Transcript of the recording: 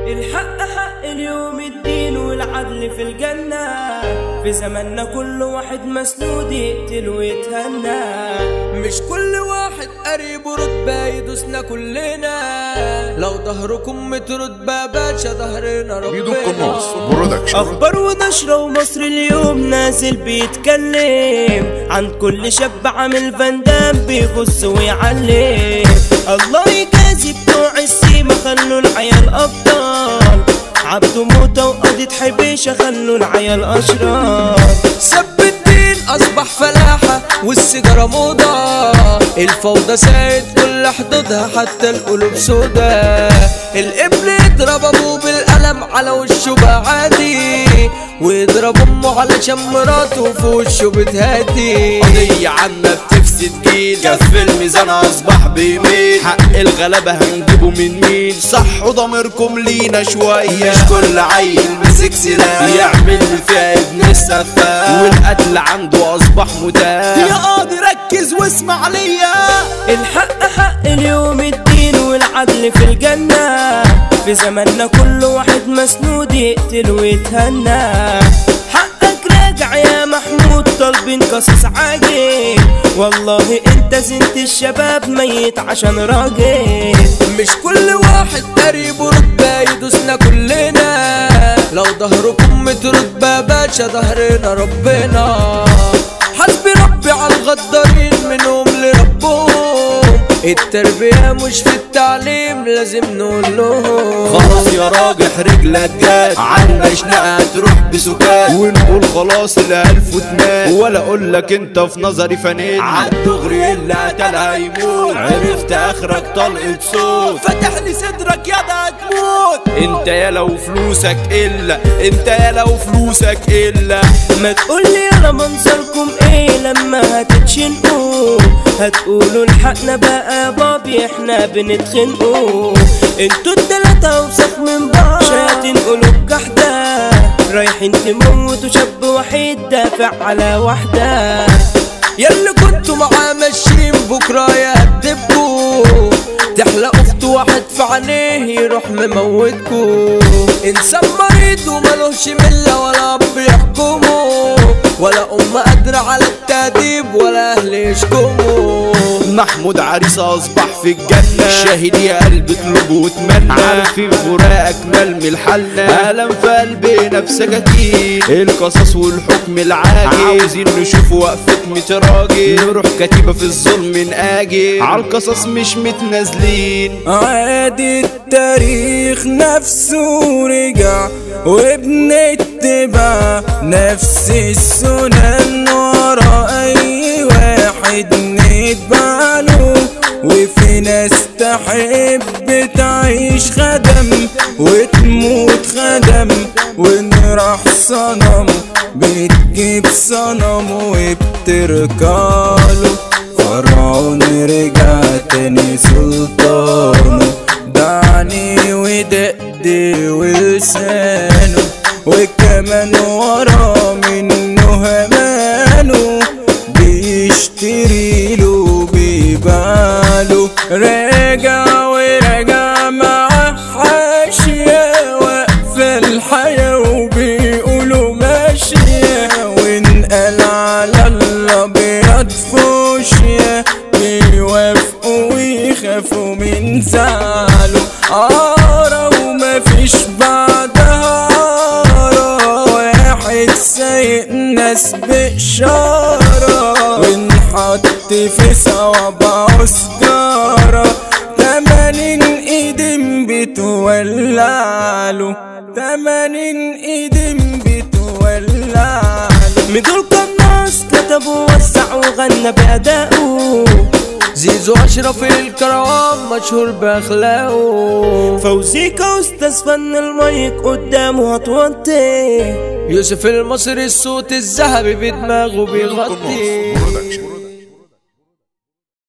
الحق حق اليوم الدين والعدل في الجنة. في زماننا كل واحد مسنود يقتل ويتهنى. مش كل واحد قريب رتبة يدوسنا كلنا. لو ظهركم رتبة باشا ظهرنا ربنا. اخبار ونشرة ومصر اليوم نازل بيتكلم عن كل شاب عامل فندام بيغص ويعلم. الله يجازي بتوع السيما خلوا العيال ابطال. عبدو موتة وقضية حبيشة خلوا العيال اشرار. سب الدين اصبح فلاحة والسيجارة موضة. الفوضى سايد كل حدودها حتى القلوب سودا. الابن يضرب ابوه بالقلم على وشه بقى عادي. ويضرب امه علشان مراته في وشه بتهدي. قضية عامة بتفسد جيل. كف الميزان اصبح بيميل. حق الغلبة هنجيبه من مين؟ صحوا ضميركم لينا شوية. مش كل عيل مسك سلاح يعمل فيها ابن السفاح. والقتل عنده اصبح متاح. يا قاضي ركز واسمع ليا. الحق حق اليوم الدين والعدل في الجنة. في زماننا كل واحد مسنود يقتل ويتهنى. حقك راجع يا محمود طالبين قصص عاجل. والله انت زنت الشباب ميت عشان راجل. مش كل واحد قريب رتبة يدوسنا كلنا. لو ظهركم رتبة باشا ظهرنا ربنا. حسبي ربي على الغدارين منهم لربهم. التربية مش في التعليم لازم نقول لهم. خلاص يا راجح رجلك جات. عنا شنقة تروح بسكات. ونقول خلاص الالف وتمات. ولا اقولك انت في نظري فنان. عالدغري اللي قتلها يموت. عرفت اخرك طلقة صوت. فتح لي صدرك يا ده هتموت. انت يا لو فلوسك الا. انت يا لو فلوسك الا. ما تقولي يلا منظركم ايه لما هتتشنقوا. هتقولوا الحقنا بقى يا بابي احنا بنتخنقوا. انتوا التلاتة وسخ من بعض. شياطين قلوب جحدة رايحين تموتوا شاب وحيد دافع على واحدة. ياللي كنتوا معاه ماشيين بكرة يهدبكوا. تحلقوا في واحد في عينيه يروح مموتكوا. انسان مريض ومالوش ملة ولا اب يحكمه. ولا ام قادرة على التأديب ولا اهل يشكموا. محمود عريس اصبح في الجنة. شاهد يا قلب اطلب واتمنى. عارفين فراقك ملم الحلة. ألم في قلبنا بسكاكين. القصص والحكم العاجل. عاوزين نشوف وقفة متراجل. نروح كتيبة في الظلم نقاجل. عالقصص مش متنازلين. عادي التاريخ نفسه رجع. وبنتبع نفس السنن ورا اي واحد نتبع له. وفي ناس تحب تعيش خدم وتموت خدم. ونراح صنم بتجيب صنم وبتركاله. فرعون رجع تاني سلطانه. دعني ودقدي ولسانه. وكمان ورا منه همانه. بيشتري له بيباله. راجع وراجع مع حاشية. واقفة الحياة وبيقولوا ماشية. وانقل على الابيض فوشيا. بيوافقوا ويخافوا من زعله. عارة ومفيش بعدها عارة. واحد سايق ناس بإشارة. ونحط في صوابعه سجارة. 80 ايدين بتولعله. 80 ايدين بتولعله. مدول قناص كتب ووسع وغنى بأدائه. زيزو أشرف الكروان مشهور بأخلاقه. فوزيكا أستاذ فن المايك قدامه هتوطي. يوسف المصري الصوت الذهبي بدماغه بيغطي.